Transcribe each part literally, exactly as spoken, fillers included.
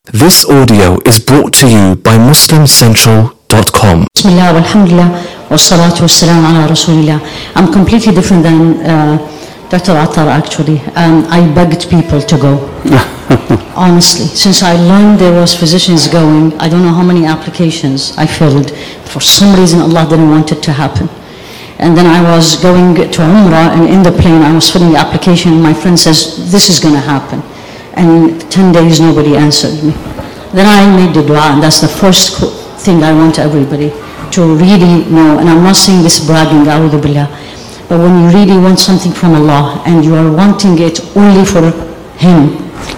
This audio is brought to you by Muslim Central dot com. Bismillah, walhamdulillah, wassalatu wassalamu ala rasulillah. I'm completely different than uh, Doctor Attar actually. Um, I begged people to go. Honestly, since I learned there was physicians going, I don't know how many applications I filled. For some reason Allah didn't want it to happen. And then I was going to Umrah, and in the plane I was filling the application, and my friend says, this is going to happen. And ten days nobody answered me. Then I made the dua, and that's the first thing I want everybody to really know. And I'm not saying this bragging, a'udhu billah, but when you really want something from Allah and you are wanting it only for Him,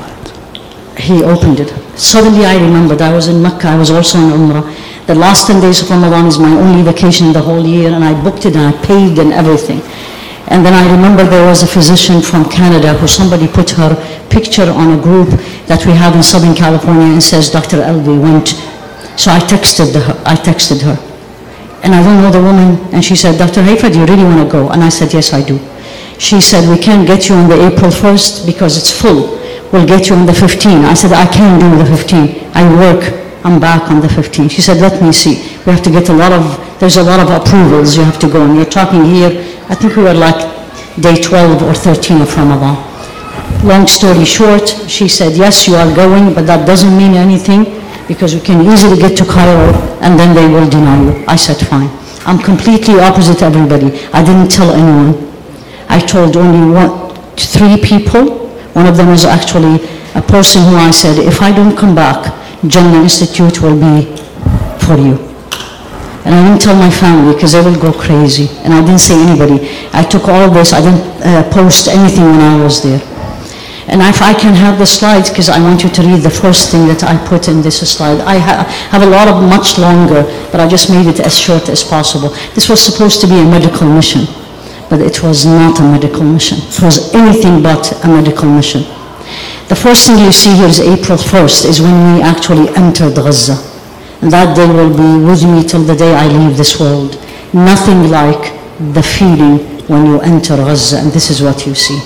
He opened it. Suddenly I remembered I was in Mecca, I was also in Umrah. The last ten days of Ramadan is my only vacation in the whole year, and I booked it and I paid and everything. And then I remember there was a physician from Canada who somebody put her picture on a group that we have in Southern California and says Doctor Elvi went. So I texted her, I texted her. And I don't know the woman, and she said, Doctor Haifa, do you really want to go? And I said, yes, I do. She said, we can't get you on the April first because it's full. We'll get you on the fifteenth. I said, I can't do the fifteenth. I work, I'm back on the fifteenth. She said, let me see. We have to get a lot of, there's a lot of approvals you have to go. And you're talking here, I think we were like day twelve or thirteen of Ramadan. Long story short, she said, yes, you are going, but that doesn't mean anything because we can easily get to Cairo and then they will deny you. I said, fine. I'm completely opposite everybody. I didn't tell anyone. I told only one, three people. One of them was actually a person who I said, if I don't come back, Jannah Institute will be for you. And I didn't tell my family because they will go crazy. And I didn't say anybody. I took all this, I didn't uh, post anything when I was there. And if I can have the slides, because I want you to read the first thing that I put in this slide. I ha have a lot of much longer, but I just made it as short as possible. This was supposed to be a medical mission, but it was not a medical mission. It was anything but a medical mission. The first thing you see here is April first, is when we actually entered Gaza. And that day will be with me till the day I leave this world. Nothing like the feeling when you enter Gaza, and this is what you see.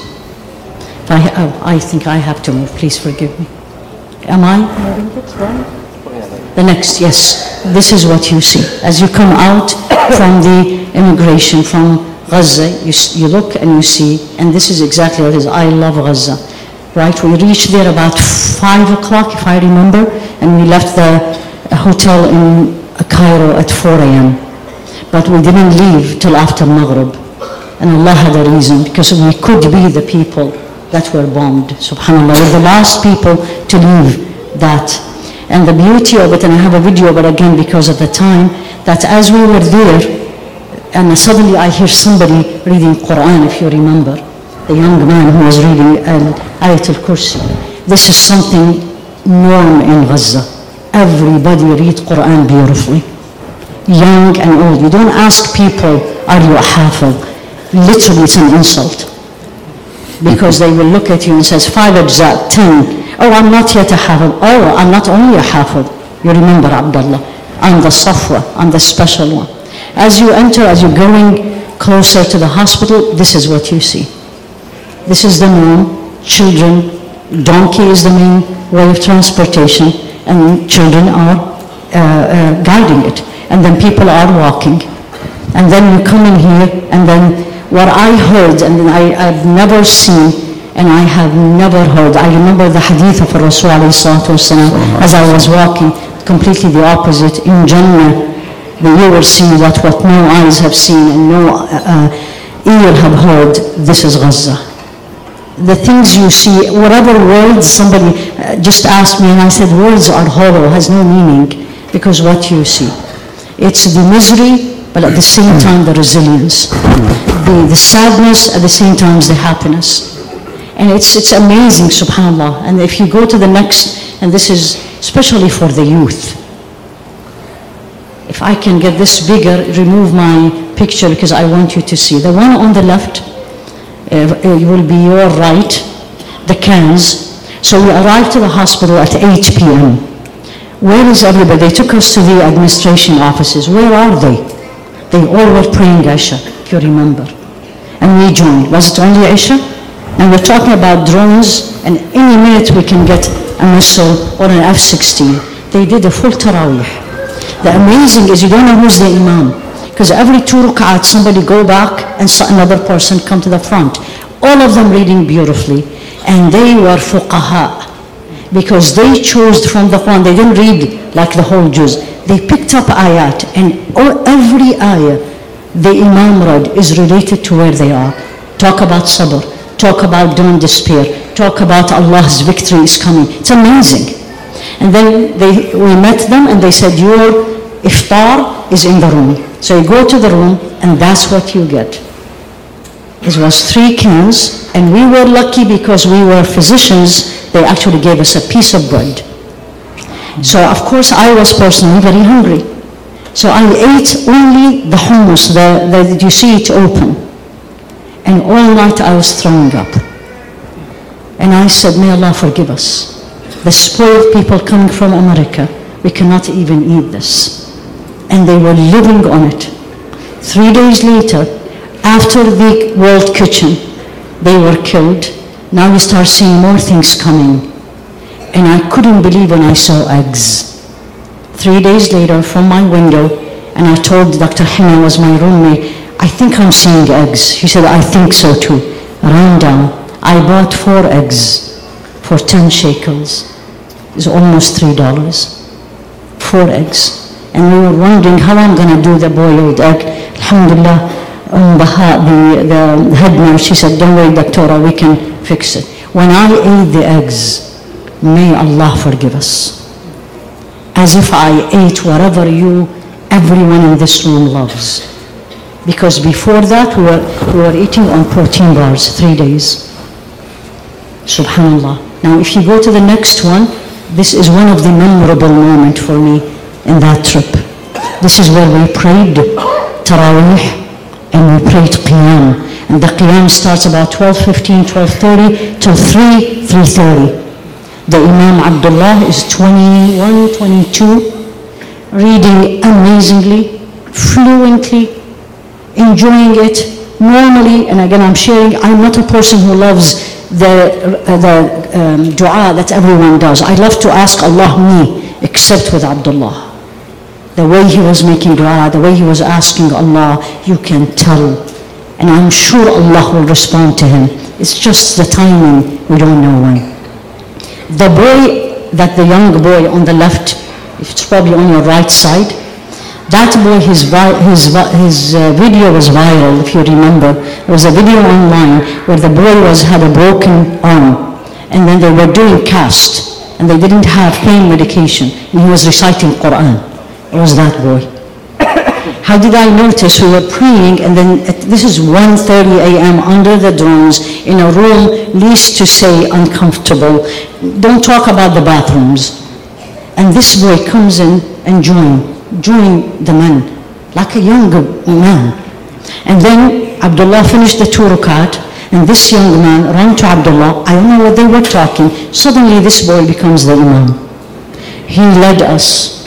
I, oh, I think I have to move, please forgive me. Am I moving it, right? The next, yes. This is what you see. As you come out from the immigration from Gaza, you, you look and you see, and this is exactly what it is. I love Gaza. Right, we reached there about five o'clock, if I remember, and we left the hotel in Cairo at four a m But we didn't leave till after Maghrib. And Allah had a reason, because we could be the people that were bombed. SubhanAllah, we're the last people to leave that. And the beauty of it, and I have a video, but again, because of the time, that as we were there, and suddenly I hear somebody reading Quran, if you remember. The young man who was reading um, Ayat al-Kursi. This is something norm in Gaza. Everybody read Quran beautifully. Young and old. You don't ask people, are you a hafiz? Literally, it's an insult. Because they will look at you and says, five ajza, ten. Oh, I'm not yet a hafiz. Oh, I'm not only a hafiz. You remember, Abdullah. I'm the Safwa. I'm the special one. As you enter, as you're going closer to the hospital, this is what you see. This is the norm. Children, donkey is the main way of transportation, and children are uh, uh, guiding it. And then people are walking. And then you come in here, and then what I heard, and I, I've never seen, and I have never heard, I remember the hadith of Rasul as I was walking, completely the opposite. In Jannah, you will see what, what no eyes have seen and no uh, ear have heard. This is Gaza. The things you see, whatever words, somebody uh, just asked me, and I said, words are hollow, has no meaning, because what you see. It's the misery, but at the same time, the resilience. The, the sadness, at the same time, is the happiness. And it's, it's amazing, subhanAllah. And if you go to the next, and this is especially for the youth. If I can get this bigger, remove my picture, because I want you to see. The one on the left, Uh, it will be your right, the cans. So we arrived to the hospital at eight p m Where is everybody? They took us to the administration offices. Where are they? They all were praying Isha, if you remember. And we joined. Was it only Isha? And we're talking about drones, and any minute we can get a missile or an F sixteen. They did a full Taraweeh. The amazing is you don't know who's the Imam. Because every two rak'at, somebody go back and another person come to the front. All of them reading beautifully. And they were fuqaha. Because they chose from the Quran. They didn't read like the whole juz. They picked up ayat. And all, every ayah the Imam read is related to where they are. Talk about sabr. Talk about don't despair. Talk about Allah's victory is coming. It's amazing. And then they, we met them and they said, your iftar is in the room. So you go to the room and that's what you get. It was three cans and we were lucky because we were physicians. They actually gave us a piece of bread. So of course I was personally very hungry. So I ate only the hummus, the, the, you see it open. And all night I was throwing up. And I said, may Allah forgive us. The spoiled people coming from America, we cannot even eat this. And they were living on it. Three days later, after the World Kitchen, they were killed. Now we start seeing more things coming. And I couldn't believe when I saw eggs. Three days later, from my window, and I told Doctor Hina, was my roommate, I think I'm seeing eggs. He said, I think so too. I ran down. I bought four eggs for ten shekels. It's almost three dollars. Four eggs. And we were wondering how I'm going to do the boiled egg. Alhamdulillah, um, Baha, the, the head nurse, she said, don't worry, Doctora, we can fix it. When I ate the eggs, may Allah forgive us. As if I ate whatever you, everyone in this room loves. Because before that, we were, we were eating on protein bars, three days. Subhanallah. Now, if you go to the next one, this is one of the memorable moments for me in that trip. This is where we prayed Taraweeh and we prayed Qiyam. And the Qiyam starts about twelve fifteen, twelve thirty till three, three thirty. The Imam Abdullah is twenty-one, twenty-two, reading amazingly, fluently, enjoying it. Normally, and again I'm sharing, I'm not a person who loves the, uh, the um, dua that everyone does. I love to ask Allah me, except with Abdullah. The way he was making dua, the way he was asking Allah, you can tell. And I'm sure Allah will respond to him. It's just the timing, we don't know when. The boy, that the young boy on the left, it's probably on your right side, that boy, his, his, his uh, video was viral, if you remember. There was a video online where the boy was, had a broken arm, and then they were doing cast, and they didn't have pain medication, and he was reciting Quran. It was that boy. How did I notice? We were praying, and then at, this is one thirty a.m. under the drones, in a room, least to say uncomfortable. Don't talk about the bathrooms. And this boy comes in and joins. Join the men, like a young man. And then Abdullah finished the two rakat, and this young man ran to Abdullah. I don't know what they were talking. Suddenly this boy becomes the Imam. He led us,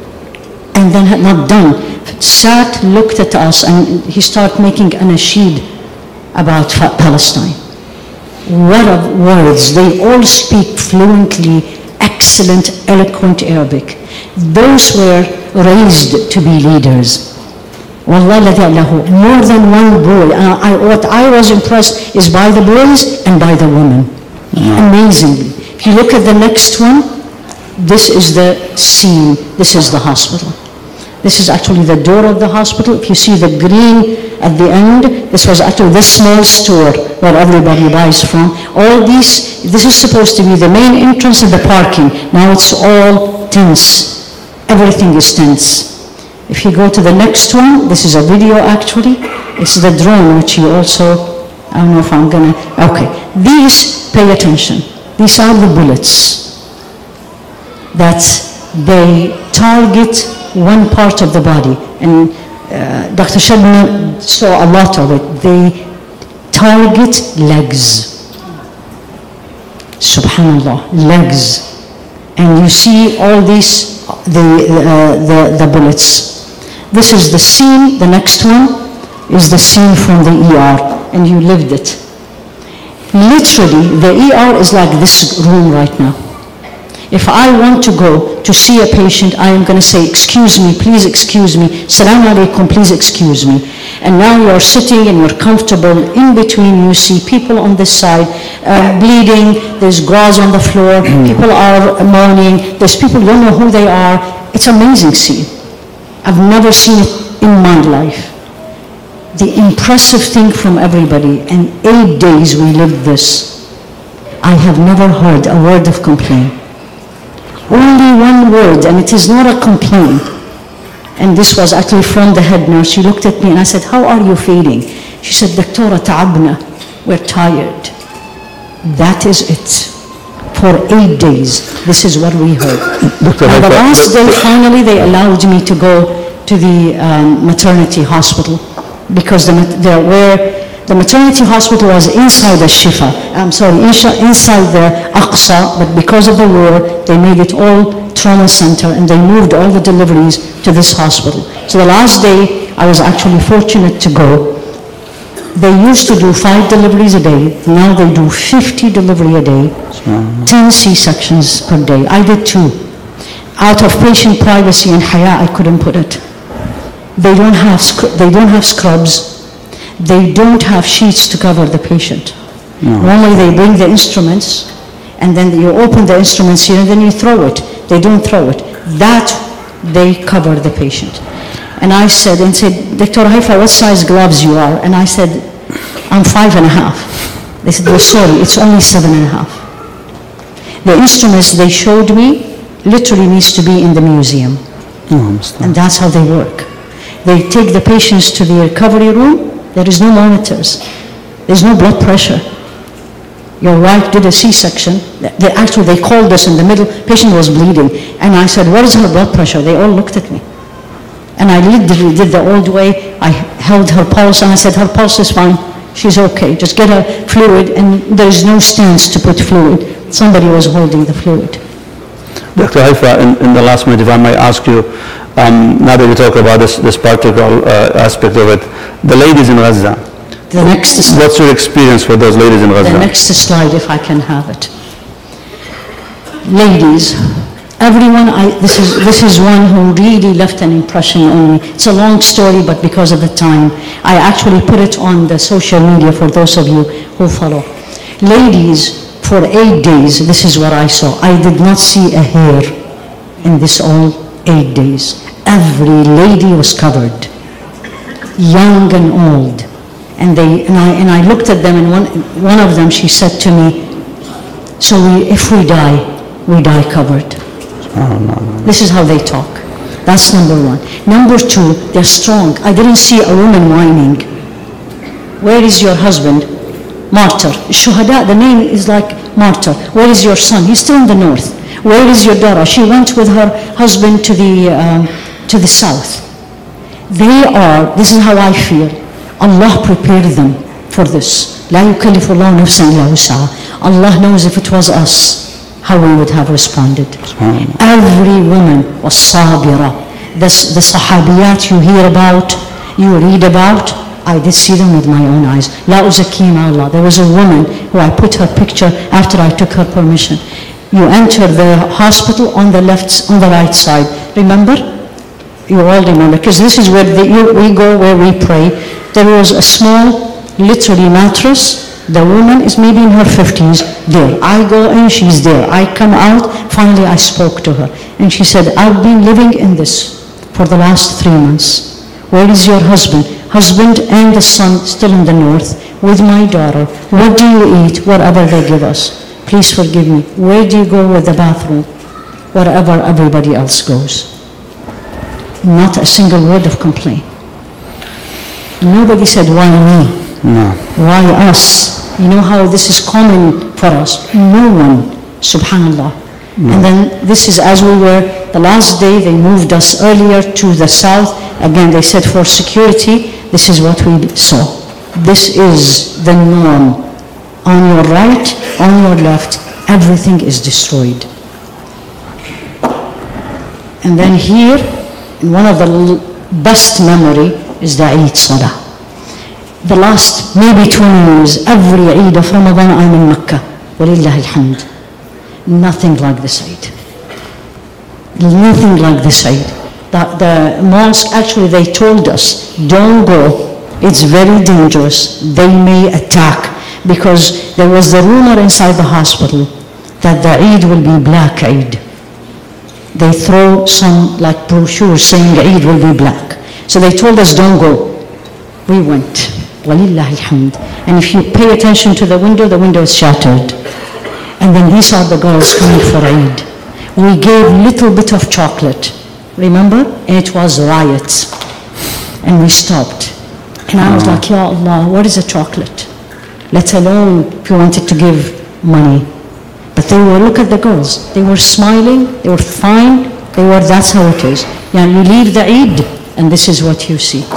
and then had not done, sat, looked at us, and he started making an nasheed about Palestine. What of words. They all speak fluently, excellent, eloquent Arabic. Those were raised to be leaders. Wallahi lahu, more than one boy. Uh, I, what I was impressed is by the boys and by the women. Yeah. Amazingly. If you look at the next one, this is the scene. This is the hospital. This is actually the door of the hospital. If you see the green at the end, this was actually the small store where everybody buys from. All these, this is supposed to be the main entrance of the parking. Now it's all tents. Everything is tense. If you go to the next one, this is a video actually. It's the drone, which you also, I don't know if I'm gonna, okay. These, pay attention. These are the bullets that they target one part of the body. And uh, Doctor Shabna saw a lot of it. They target legs. Subhanallah, legs. And you see all these The, uh, the, the bullets. This is the scene. The next one is the scene from the E R, and you lived it. Literally, the E R is like this room right now. If I want to go to see a patient, I am going to say, excuse me, please excuse me, salam alaikum, please excuse me. And now you're sitting and you're comfortable. In between, you see people on this side uh, bleeding, there's gauze on the floor, people are moaning, there's people, you don't know who they are. It's an amazing scene. I've never seen it in my life. The impressive thing from everybody, and eight days we lived this. I have never heard a word of complaint. Only one word, and it is not a complaint. And this was actually from the head nurse. She looked at me and I said, how are you feeling? She said, Doctora ta'abna, we're tired. That is it. For eight days, this is what we heard. And the last day, finally, they allowed me to go to the um, maternity hospital, because the, the, where the maternity hospital was inside the Shifa, I'm sorry, inside the Aqsa, but because of the war, they made it all trauma center and they moved all the deliveries to this hospital. So the last day, I was actually fortunate to go. They used to do five deliveries a day. Now they do fifty delivery a day, ten C-sections per day. I did two. Out of patient privacy and haya, I couldn't put it. They don't have, they don't have scrubs. They don't have sheets to cover the patient. No. Normally they bring the instruments and then you open the instruments here and then you throw it. They don't throw it. That they cover the patient. And I said, and said, Doctor Haifa, what size gloves you are? And I said, I'm five and a half. They said, well, sorry, it's only seven and a half. The instruments they showed me literally needs to be in the museum. Oh, and that's how they work. They take the patients to the recovery room. There is no monitors. There's no blood pressure. Your wife did a C-section. They actually, they called us in the middle. Patient was bleeding. And I said, what is her blood pressure? They all looked at me. And I literally did the old way. I held her pulse and I said, her pulse is fine. She's okay. Just get her fluid. And there is no stands to put fluid. Somebody was holding the fluid. Doctor Haifa, in, in the last minute, if I may ask you, um, now that you talk about this, this particular uh, aspect of it, the ladies in Gaza, the next slide. What's your experience with those ladies in Gaza? The next slide, if I can have it. Ladies, everyone, I, this is this is one who really left an impression on me. It's a long story, but because of the time, I actually put it on the social media for those of you who follow. Ladies, for eight days, this is what I saw. I did not see a hair in this all eight days. Every lady was covered, young and old. And they and I and I looked at them, and one one of them, she said to me, so we, if we die, we die covered. Oh, no, no. This is how they talk. That's number one. Number two, they're strong. I didn't see a woman whining. Where is your husband? Martyr. Shuhada, the name is like martyr. Where is your son? He's still in the north. Where is your daughter? She went with her husband to the um, to the south. They are, this is how I feel, Allah prepared them for this. لا يكلف الله نفسا إلا وسعها. Allah knows if it was us, how we would have responded. Every woman was sabira. The, the sahabiyat you hear about, you read about, I did see them with my own eyes. La uzakina Allah. There was a woman who I put her picture after I took her permission. You enter the hospital on the left, on the right side. Remember? You all remember, because this is where the, you, we go, where we pray. There was a small, literally mattress. The woman is maybe in her fifties, there. I go in, she's there. I come out, finally I spoke to her. And she said, I've been living in this for the last three months. Where is your husband? Husband and the son still in the north with my daughter. What do you eat? Whatever they give us. Please forgive me. Where do you go with the bathroom? Wherever everybody else goes. Not a single word of complaint. Nobody said, why me? No. Why us? You know how this is common for us. No one, subhanallah. No. And then this is as we were, the last day they moved us earlier to the south. Again, they said for security, this is what we saw. This is the norm. On your right, on your left, everything is destroyed. And then here, one of the best memory is the Eid Salah. The last maybe twenty years, every Eid of Ramadan I'm in Mecca. Walillahi alhamd. Nothing like this Eid. Nothing like this Eid. The, the mosque, actually they told us, don't go. It's very dangerous. They may attack. Because there was the rumor inside the hospital that the Eid will be black Eid. They throw some like brochures saying Eid will be black. So they told us don't go. We went. Walillahi alhamd. And if you pay attention to the window, the window is shattered. And then these are the girls coming for Eid. We gave little bit of chocolate, remember? And it was riots. And we stopped. And I was like, Ya Allah, what is a chocolate? Let alone if you wanted to give money. But they were, look at the girls. They were smiling, they were fine, they were, that's how it is. Yeah, you leave the Eid, and this is what you see.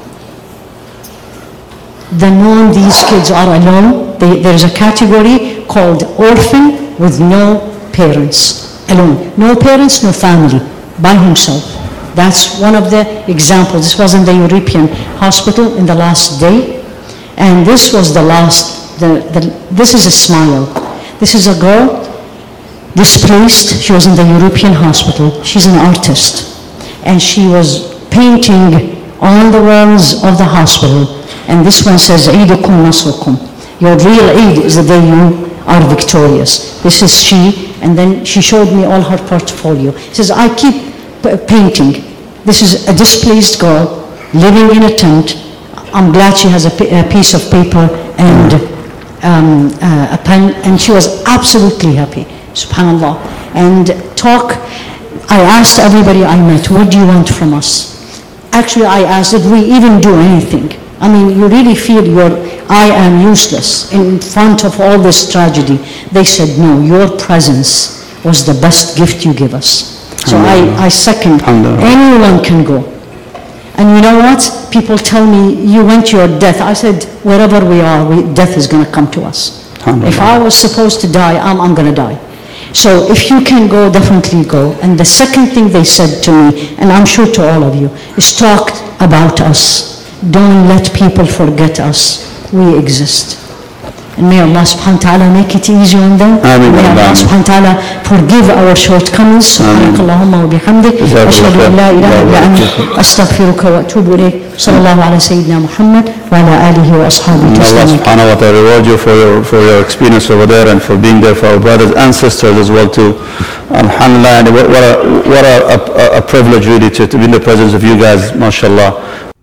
The known these kids are alone. They, there's a category called orphan with no parents. Alone. No parents, no family. By himself. That's one of the examples. This was in the European hospital in the last day. And this was the last, the, the, this is a smile. This is a girl, displaced. She was in the European hospital. She's an artist. And she was painting on the walls of the hospital. And this one says, Eidukum Nasrukum. Your real Eid is the day you are victorious. This is she. And then she showed me all her portfolio. She says, I keep p- painting. This is a displaced girl living in a tent. I'm glad she has a, p- a piece of paper and um, uh, a pen, and she was absolutely happy, subhanAllah. And talk, I asked everybody I met, what do you want from us? Actually, I asked, did we even do anything? I mean, you really feel you're, I am useless in front of all this tragedy. They said, no, your presence was the best gift you give us. So I, I second, anyone can go. And you know what? People tell me, you went to your death. I said, wherever we are, we, death is going to come to us. If I was supposed to die, I'm, I'm going to die. So if you can go, definitely go. And the second thing they said to me, and I'm sure to all of you, is talk about us. Don't let people forget us. We exist. And may Allah subhanahu wa ta'ala make it easy on them. Ameen. May Allah subhanahu wa ta'ala forgive our shortcomings. سبحانك اللهم وبحمدك أشهد أن لا إله إلا أنت أستغفرك وأتوب إليك. صلى الله على سيدنا محمد وعلى آله وأصحابه Allah تسليما. subhanahu wa ta'ala reward you for your, for your experience over there and for being there for our brothers and sisters as well too. Alhamdulillah, and what, what, a, what a, a, a privilege really to, to be in the presence of you guys, mashallah.